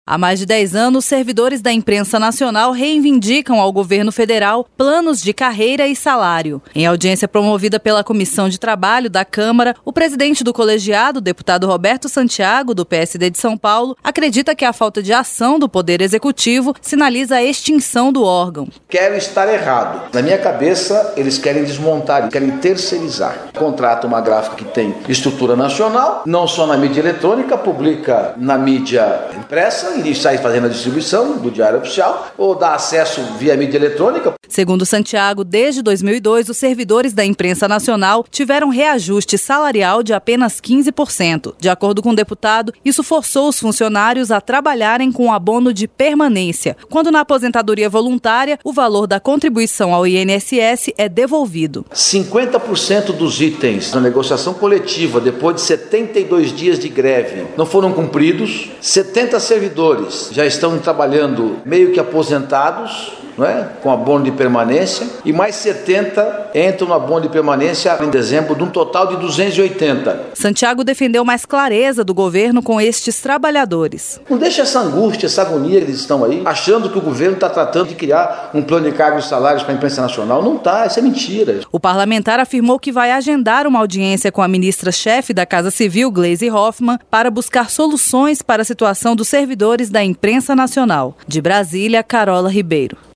Há mais de 10 anos, servidores da imprensa nacional reivindicam ao governo federal planos de carreira e salário. Em audiência promovida pela Comissão de Trabalho da Câmara, o presidente do colegiado, deputado Roberto Santiago, do PSD de São Paulo, acredita que a falta de ação do Poder Executivo sinaliza a extinção do órgão. Quero estar errado. Na minha cabeça, eles querem desmontar, querem terceirizar. Contrata uma gráfica que tem estrutura nacional, não só na mídia eletrônica, publica na mídia impressa, e sai fazendo a distribuição do Diário Oficial ou dá acesso via mídia eletrônica. Segundo Santiago, desde 2002, os servidores da imprensa nacional tiveram reajuste salarial de apenas 15%. De acordo com o deputado, isso forçou os funcionários a trabalharem com abono de permanência, quando na aposentadoria voluntária o valor da contribuição ao INSS é devolvido. 50% dos itens na negociação coletiva, depois de 72 dias de greve, não foram cumpridos. 70 servidores já estão trabalhando meio que aposentados, não é? Com abono de permanência, e mais 70 entram no abono de permanência em dezembro, de um total de 280. Santiago defendeu mais clareza do governo com estes trabalhadores. Não deixa essa angústia, essa agonia que eles estão aí, achando que o governo está tratando de criar um plano de cargos e salários para a imprensa nacional. Não está, isso é mentira. O parlamentar afirmou que vai agendar uma audiência com a ministra-chefe da Casa Civil, Gleisi Hoffmann, para buscar soluções para a situação dos servidores da imprensa nacional. De Brasília, Carola Ribeiro.